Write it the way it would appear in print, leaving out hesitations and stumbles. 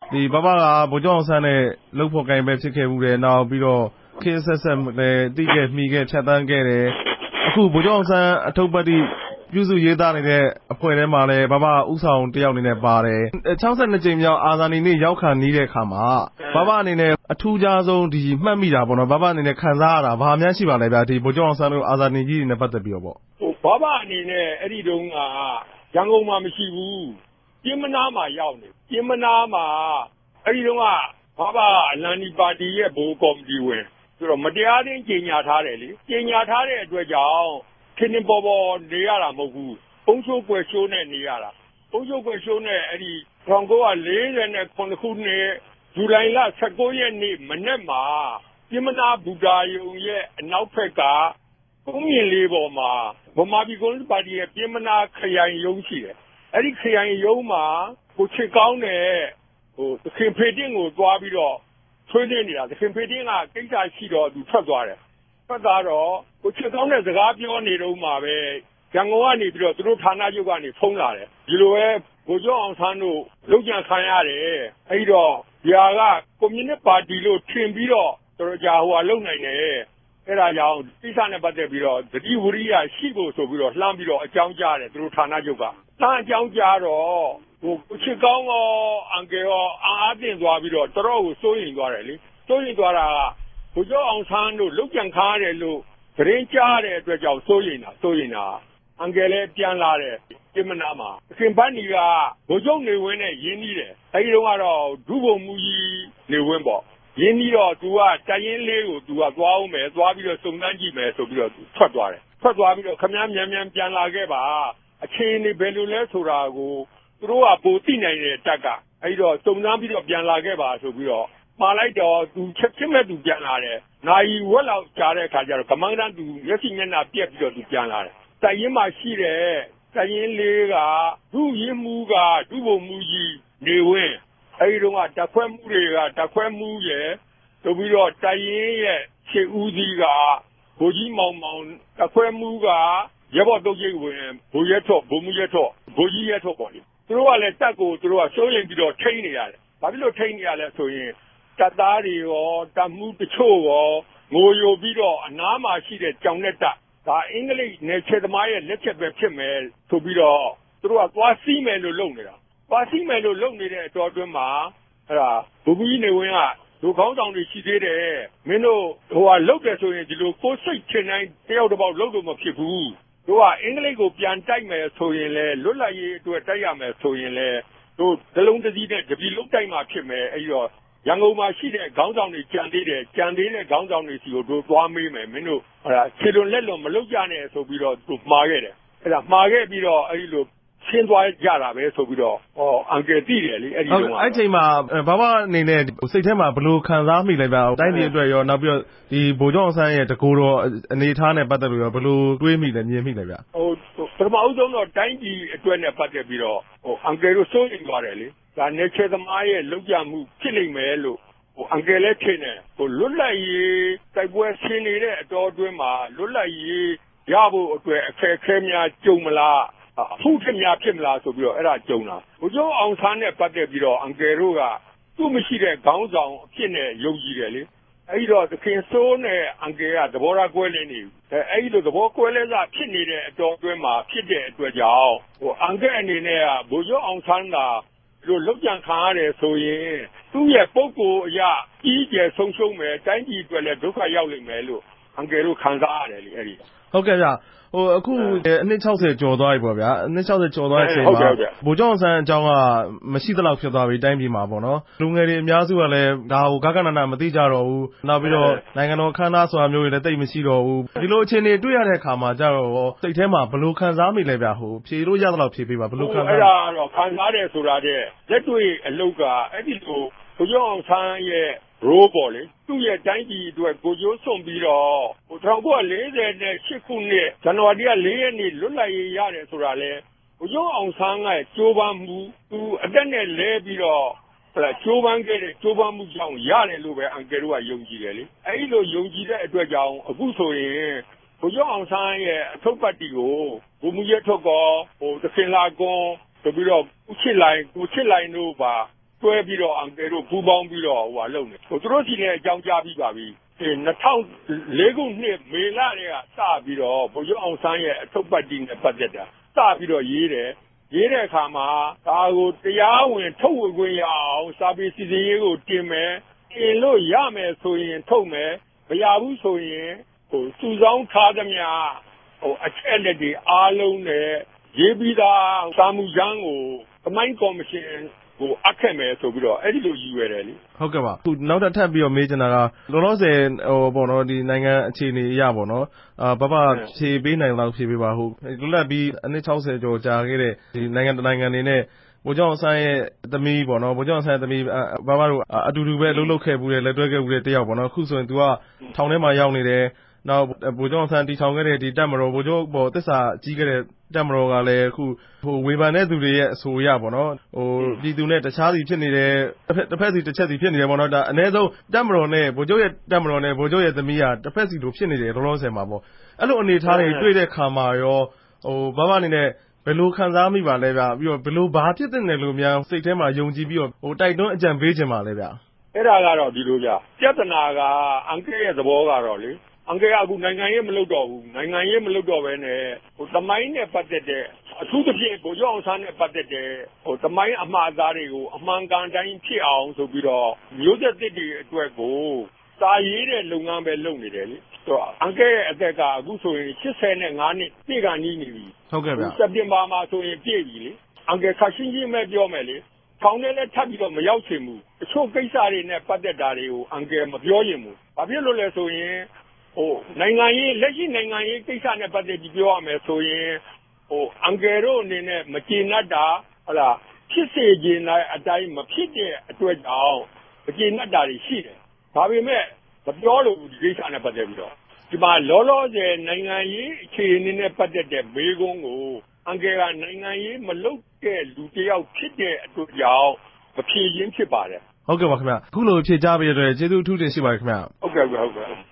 ဒီဘဘကဗိုလ်ချုပ်အောင်ဆန်းနဲ့လှုပ်ဖို့ကိုင်ပဲဖြစ်ခဲ့မှုတယ်နောက်ပြီးတော့ခေတ်ဆက်ဆက်လည်းတိခဲ့မိခဲ့ဖြတ်တန်းခဲ့တယ်အခုဗိုလ်ချုပ်အောင်ဆန်းအထုပ်ပတ်တိပြုစုရေးသားနေတဲ့အဖွဲ့ထဲမှာလည်းဘဘဥဆောင်တယောက်အနေနဲ့ပါတယ်62ကြိမ်မြောက်အာဇာနည်နေ့ရောက်ခံနေတဲ့အခါမှာဘဘအနေနဲ့အထူးခြားဆုံးဒီမှတ်မိတာပေါ့နော်ဘဘအနေနဲ့ခံစားရတာဘာများရှိပါလဲဗျာဒီဗိုလ်ချုပ်အောင်ဆန်းတို့အာဇာနည်ကြီးတွေနဲ့ပတ်သက်ပြီးတော့ပေါ့ဘဘအနေနဲ့အဲ့ဒီတုန်းကရန်ကုန်မှာမရှိဘူးကျင်းမနာမှာရောက်နေကျင်းမနာမှာအဲ့ဒီတုန်းကဘဘအလံဒီပါတီရဲ့ဘိုးကော်မတီဝင်ဆိုတော့မတရားသင်းကြီးညာထားတယ်လေကြီးညာထားတဲ့အတွက်ကြောင့်ခင်းပေါ်ပေါ်နေရတာမဟုတ်ဘူးပုံချိုးကွယ်ရှိုးနဲ့နေရတာပုံချိုးကွယ်ရှိုးနဲ့အဲ့ဒီ1949ခုနှစ်ဇူလိုင်လ19ရက်နေ့မနေ့မှာကျင်းမနာဘူတာယုံရဲ့အနောက်ဘက်ကကုန်းမြင့်လေးပေါ်မှာဗမာပြည်ကွန်မြူနစ်ပါတီရဲ့ပြင်မနာခရိုင်ရုံးရှိတယ်အဲ့ဒီခရိုင်ရုံးမှာကိုချစ်ကောင်းတဲ့သခင်ဖေတင်းကိုသွားပြီးတော့ဆွေးနွေးနေတာသခင်ဖေတင်းကကိစ္စရှိတော့သူထွက်သွားတယ်ထွက်သွားတော့ကိုချစ်ကောင်းတဲ့စကားပြောနေတော့မှပဲရန်ကုန်ကနေပြီးတော့သူတို့ဌာနချုပ်ကနေဖုန်းလာတယ်ဒီလိုပဲဗိုလ်ချုပ်အောင်ဆန်းတို့လုံခြံခံရတယ်အဲ့တော့ဒီဟာကကွန်မြူနစ်ပါတီလို့ထင်ပြီးတော့တော်ကြာလုံနိုင်တယ်အဲ့ဒါကြောင့်ကိစ္စနဲ့ပတ်သက်ပြီးတော့သတိဝရိယရှိဖို့ဆိုပြီးတော့လှမ်းပြီးတော့အကြောင်းကြားတယ်သူတို့ဌာနချုပ်ကလှမ်းအကြောင်းကြားတော့ကိုချစ်ကောင်းရောအန်ကယ်ရောအားတင်သွားပြီးတော့တော်တော်ကိုစိုးရိမ်သွားတယ်လေစိုးရိမ်သွားတာကဘုရားအောင်ဆန်းတို့လုတ်ကြံခါရတယ်လို့သတင်းကြားတဲ့အတွက်ကြောင့်စိုးရိမ်တာအန်ကယ်လည်းပြန်လာတယ်ပြင်မနာမှာအခင်ပန်းကြီးကဘုချုပ်နေဝင်းနဲ့ရင်းနှီးတယ်အဲဒီတော့ကတော့ဒုဗိုလ်မှူးကြီးနေဝင်းပေါ့ရင်းပြီးတော့သူကတိုင်ရင်လေးကိုသူကသွားအောင်မယ်သွားပြီးတော့စုံစမ်းကြည့်မယ်ဆိုပြီးတော့သူထွက်သွားတယ်ထွက်သွားပြီးတော့ခမည်းမြန်ပြန်လာခဲ့ပါအချင်းနေဘယ်လိုလဲဆိုတာကိုသူတို့ကပိုသိနိုင်တဲ့တက်ကအဲဒီတော့စုံစမ်းပြီးတော့ပြန်လာခဲ့ပါဆိုပြီးတော့မှာလိုက်တော့သူချက်ချင်းမဲ့သူပြန်လာတယ်နိုင်ဝက်လောက်ကြားတဲ့အခါကျတော့ကမန်းတန်းသူမျက်စိမျက်နှာပြက်ပြီးတော့သူပြန်လာတယ်တိုင်ရင်မှာရှိတဲ့တိုင်ရင်လေးကဒုရင်းမှုကဒုဗိုလ်မှူးကြီးနေဝင်းအဲဒီတော့ကတက်ခွဲမှုတွေကတက်ခွဲမှုရဲ့ဆိုပြီးတော့တိုင်ရင်ရဲ့ခြေဦးစီးကဘိုးကြီးမောင်တက်ခွဲမှုကရဲဘော်တုတ်ကြီးဝင်ဘိုးရဲထော့ဘိုးမူရဲထော့ဘိုးကြီးရဲထော့ပေါ့လေသူတို့ကလည်းတက်ကိုသူတို့ကစိုးရိမ်ပြီးတော့ထိန်းနေရတယ်ဘာဖြစ်လို့ထိန်းနေရလဲဆိုရင်တပ်သားတွေရောတပ်မှုတချို့ရောငိုယိုပြီးတော့အနားမှာရှိတဲ့ကြောင်နဲ့တပ်ဒါအင်္ဂလိပ်နယ်ချဲသမားရဲ့လက်ချက်ပဲဖြစ်မယ်ဆိုပြီးတော့သူတို့ကသွားစီးမယ်လို့လုပ်နေတာသွားစီးမယ်လို့လုပ်နေတဲ့အတော်အတွင်းမှာအဲ့ဒါဘုဘူးကြီးနေဝင်းကလူခေါင်းဆောင်တွေရှိသေးတယ်မင်းတို့လုတ်တယ်ဆိုရင်ဒီလိုကိုယ်စိတ်ထင်တိုင်းတယောက်တစ်ပေါက်လုတ်လို့မဖြစ်ဘူးတို့ကအင်္ဂလိပ်ကိုပြန်တိုက်မယ်ဆိုရင်လဲလွတ်လပ်ရေးအတွက်တိုက်ရမယ်ဆိုရင်လဲတို့ဒလုံးတစည်းနဲ့တပီလုံးတိုက်မှဖြစ်မယ်အဲ့တော့ရန်ကုန်မှာရှိတဲ့ခေါင်းဆောင်တွေကြံသေးတဲ့ခေါင်းဆောင်တွေစီကိုတို့သွားမေးမယ်မင်းတို့ခြေလွန်လက်လွန်မလုပ်ကြနဲ့ဆိုပြီးတော့သူမှားခဲ့တယ်အဲ့ဒါမှားခဲ့ပြီးတော့အဲ့ဒီလိုရှင်းသွားကြတာပဲဆိုပြီးတော့အန်ကယ်သိတယ်လေအဲ့ဒီတော့အဲ့ချိန်မှာဘဘအနေနဲ့စိတ်ထဲမှာဘယ်လိုခံစားမိလဲဗျာတိုင်းပြည်အတွက်ရောနောက်ပြီးတော့ဒီဗိုလ်ချုပ်အောင်ဆန်းရဲ့တကူတော်အနေထားနဲ့ပတ်သက်လို့ရောဘယ်လိုတွေးမိလဲမြင်မိလဲဗျာပထမဦးဆုံးတော့တိုင်းပြည်အတွက်နဲ့ပတ်သက်ပြီးတော့အန်ကယ်တို့စိုးရိမ်သွားတယ်လေဒါနယ်ချဲသမားရဲ့လောက်ကြမှုဖြစ်လိမ့်မယ်လို့အန်ကယ်လည်းထင်တယ်လွတ်လပ်ရေးတိုက်ပွဲဆင်းနေတဲ့အတော်အတွင်းမှာလွတ်လပ်ရေးရဖို့အတွက်အခက်အခဲများကြုံမလားအဖို့ထက်များဖြစ်မလားဆိုပြီးတော့အဲ့ဒါကြုံတာဘုရားအောင်ဆန်းနဲ့ပတ်သက်ပြီးတော့အန်ကယ်တို့ကသူ့မရှိတဲ့ခေါင်းဆောင်အဖြစ်နဲ့ယုံကြည်တယ်လေအဲ့ဒီတော့သခင်စိုးနဲ့အန်ကယ်ကသဘောထားကွဲနေနေအဲ့ဒီလိုသဘောကွဲလဲစားဖြစ်နေတဲ့အတော်အတွင်းမှာဖြစ်တဲ့အတွက်ကြောင့်အန်ကယ်အနေနဲ့ကဘုရားအောင်ဆန်းကလို့လောက်ကြံခံရတယ်ဆိုရင်သူ့ရဲ့ပုံကိုအရာကြီးကျယ်ဆုံးရှုံးမယ်တိုင်းပြည်အတွက်လည်းဒုက္ခရောက်လိမ့်မယ်လို့အန်ကယ်တို့ခံစားရတယ်လေအဲ့ဒီဟုတ်ကဲ့ဗျအခုအနှစ်60ကျော်သွားပြီပေါ့ဗျာအနှစ်60ကျော်သွားတဲ့အချိန်မှာဗိုလ်ချုပ်အောင်ဆန်းအကြောင်းကမရှိသလောက်ဖြစ်သွားပြီတိုင်းပြည်မှာပေါ့နော်လူငယ်တွေအများစုကလည်းဒါကိုဂဂနနာမသိကြတော့ဘူးနောက်ပြီးတော့နိုင်ငံတော်ခမ်းနားဆိုတာမျိုးတွေလည်းတိတ်မရှိတော့ဘူးဒီလိုအခြေအနေတွေ့ရတဲ့အခါမှာကြတော့စိတ်ထဲမှာဘယ်လိုခံစားမိလဲဗျာဖြေလို့ရသလောက်ဖြေပေးပါဘယ်လိုခံစားအဲ့ဒါတော့ခံစားတယ်ဆိုတာတဲ့လက်တွေ့အလုပ်ကအဲ့ဒီလိုဗိုလ်ချုပ်အောင်ဆန်းရဲ့ရိုးပေါ်လေသူ့ရဲ့တိုင်းပြည်အတွက်ကိုကျိုးစွန့်ပြီးတော့1948ခုနှစ်ဇန်နဝါရီလ4ရက်နေ့လွတ်လပ်ရေးရတယ်ဆိုတာလေဗိုလ်ချုပ်အောင်ဆန်းကကြိုးပမ်းမှုသူအတက်နဲ့လဲပြီးတော့ကြိုးပမ်းခဲ့တဲ့ကြိုးပမ်းမှုကြောင့်ရတယ်လို့ပဲအန်ကယ်တို့ကယုံကြည်တယ်လေအဲဒီလိုယုံကြည်တဲ့အတွက်ကြောင့်အခုဆိုရင်ဗိုလ်ချုပ်အောင်ဆန်းရဲ့အထုပ်ပတ်တီကိုဘုံမူရဲထုတ်ကောသခင်လာကွန်ဆိုပြီးတော့ကိုချစ်လိုင်တို့ပါတွဲပြီးတော့အန်ကယ်တို့ပူးပေါင်းပြီးတော့လုပ်နေသူတို့စီနဲ့အကြောင်းကြားပြီးပါပြီ2004ခုနှစ်မေလတည်းကစပြီးတော့ဗိုလ်ချုပ်အောင်ဆန်းရဲ့အထုပ်ပတ်တီနဲ့ပတ်သက်တာစပြီးတော့ရေးတဲ့အခါမှာဒါကိုတရားဝင်ထုတ်ဝေခွင့်ရအောင်စာပေစီစဉ်ရေးကိုတင်မယ်တင်လို့ရမယ်ဆိုရင်ထုတ်မယ်မရဘူးဆိုရင်စုဆောင်းထားသမျှအချက်လက်တွေအားလုံးနဲ့ရေးပြီးသားစာမှုကျမ်းကိုသမိုင်းကော်မရှင်ကိုအပ်ခဲ့မယ်ဆိုပြီးတော့အဲ့ဒီလိုရည်ရွယ်တယ်လေဟုတ်ကဲ့ပါအခုနောက်ထပ်ပြီးတော့မေးချင်တာကလောလောဆယ်ပေါ့နော်ဒီနိုင်ငံအခြေအနေအရပေါ့နော်ဘာဖြေပေးနိုင်လောက်ဖြေပေးပါဟုတ်လွတ်လပ်ပြီးအနှစ်60ကျော်ကြာခဲ့တဲ့ဒီနိုင်ငံတနိုင်ငံအနေနဲ့ဗိုလ်ချုပ်အောင်ဆန်းရဲ့သမီးပေါ့နော်ဗိုလ်ချုပ်အောင်ဆန်းရဲ့သမီးဘာတို့အတူတူပဲလှုပ်ခဲ့ဘူးတယ်လက်တွဲခဲ့ဘူးတဲ့တယောက်ပေါ့နော်အခုဆိုရင် तू ကထောင်ထဲမှာရောက်နေတယ်နောက်ဗိုလ်ချုပ်အောင်ဆန်းတီထောင်ခဲ့တဲ့ဒီတပ်မတော်ဗိုလ်ချုပ်ပေါ်သစ္စာကြီးခဲ့တဲ့တပ်မတော်ကလည်းအခုဝေဖန်တဲ့သူတွေရဲ့အဆိုအရပေါ့နော်ပြည်သူနဲ့တခြားစီဖြစ်နေတယ်တစ်ဖက်စီတစ်ချက်စီဖြစ်နေတယ်ပေါ့နော်ဒါအ ਨੇ ဆုံးတပ်မတော်နဲ့ဗိုလ်ချုပ်ရဲ့တပ်မတော်နဲ့ဗိုလ်ချုပ်ရဲ့သမီးကတစ်ဖက်စီလိုဖြစ်နေတယ်လောလောဆယ်မှာပေါ့အဲ့လိုအနေထားတွေတွေ့တဲ့ခါမှာရောဘာအနေနဲ့ဘယ်လိုခံစားမိပါလဲဗျပြီးတော့ဘယ်လိုဘာဖြစ်တဲ့နယ်လို့များစိတ်ထဲမှာယုံကြည်ပြီးတော့တိုက်တွန်းအကြံပေးခြင်းပါလဲဗျအဲ့ဒါကတော့ဒီလိုဗျပြဿနာကအန်ကယ်ရဲ့သဘောကတော့လေအန်ကယ်ကအခုနိုင်ငံရေးမလုပ်တော့ဘူးနိုင်ငံရေးမလုပ်တော့ဘဲနဲ့သမိုင်းနဲ့ပတ်သက်တဲ့အထူးသဖြင့်ဗိုလ်ချုပ်အောင်ဆန်းနဲ့ပတ်သက်တဲ့သမိုင်းအမှားအသားတွေကိုအမှန်ကန်တိုင်းဖြစ်အောင်ဆိုပြီးတော့မျိုးဆက်သစ်တွေအတွက်ကိုစာရေးတဲ့လုပ်ငန်းပဲလုပ်နေတယ်လေအန်ကယ်ရဲ့အသက်ကအခုဆိုရင်85နှစ်ပြည့်ခါနီးနေပြီဟုတ်ကဲ့ဗျစက်တင်ဘာမှာဆိုရင်ပြည့်ပြီလေအန်ကယ်ခါရှင်းရှင်းပဲပြောမယ်လေထောင်ထဲလည်းထပ်ပြီးတော့မရောက်ချင်ဘူးတချို့ကိစ္စတွေနဲ့ပတ်သက်တာတွေကိုအန်ကယ်မပြောချင်ဘူးဘာဖြစ်လို့လဲဆိုရင်နိုင်ငံရေးလက်ရှိနိုင်ငံရေးကိစ္စနဲ့ပတ်သက်ပြီးပြောရမယ်ဆိုရင်အန်ကယ်တို့အနေနဲ့မကျေနပ်တာဟုတ်လားဖြစ်စေချင်တဲ့အတိုင်းမဖြစ်တဲ့အတွက်ကြောင့်မကျေနပ်တာတွေရှိတယ်ဒါပေမဲ့မပြောလို့ဒီကိစ္စနဲ့ပတ်သက်ပြီးတော့ဒီမှာလောလောဆယ်နိုင်ငံရေးအခြေအနေနဲ့ပတ်သက်တဲ့မေးခွန်းကိုအန်ကယ်ကနိုင်ငံရေးမလုပ်တဲ့လူတယောက်ဖြစ်တဲ့အတွက်ကြောင့်မဖြေရင်းဖြစ်ပါတယ်ဟုတ်ကဲ့ပါခင်ဗျအခုလိုဖြေကြားပေးတဲ့အတွက်ကျေးဇူးအထူးတင်ရှိပါတယ်ခင်ဗျဟုတ်ကဲ့